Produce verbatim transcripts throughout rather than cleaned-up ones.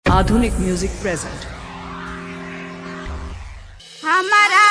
आधुनिक music present. हमारा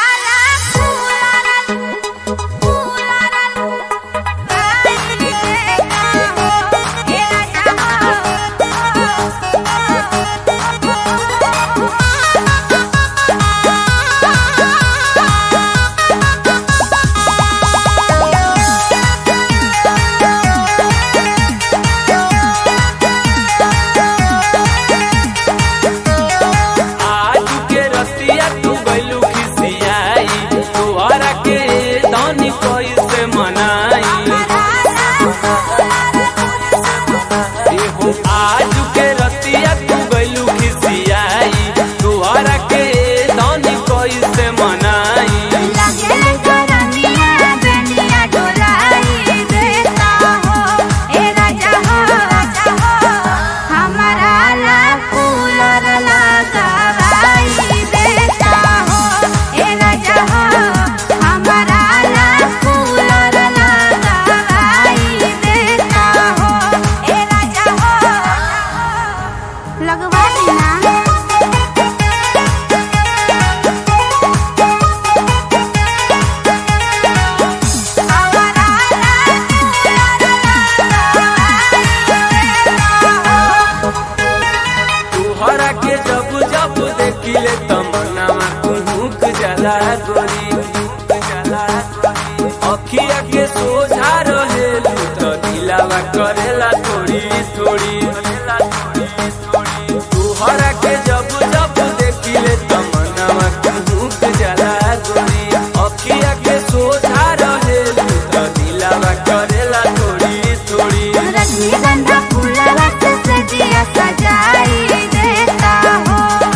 देखिले तमन्नावा कुहुक जला गोरी अखिया के सोझा रहेलू तो दिलावा करेला थोड़ी थोड़ी तुहरा के जब जब देखिले तमन्नावा कुहुक जला गोरी अखिया के सोझा रहेलू तो दिलावा करेला थोड़ी थोड़ी रजनीगंधा फूलवा से सजिया सजाई देता हो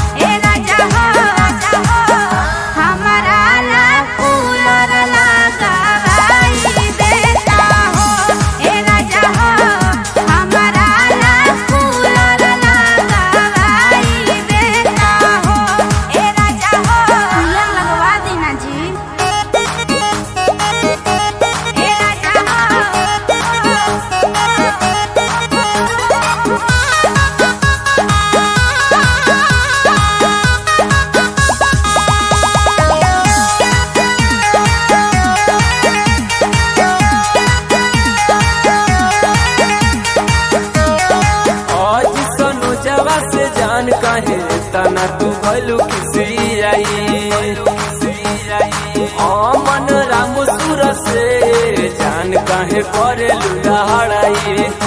से जान कहे तना तू भलू किसी आई मन राम सुर से जान कहे करे लुड़ा हड़ाई।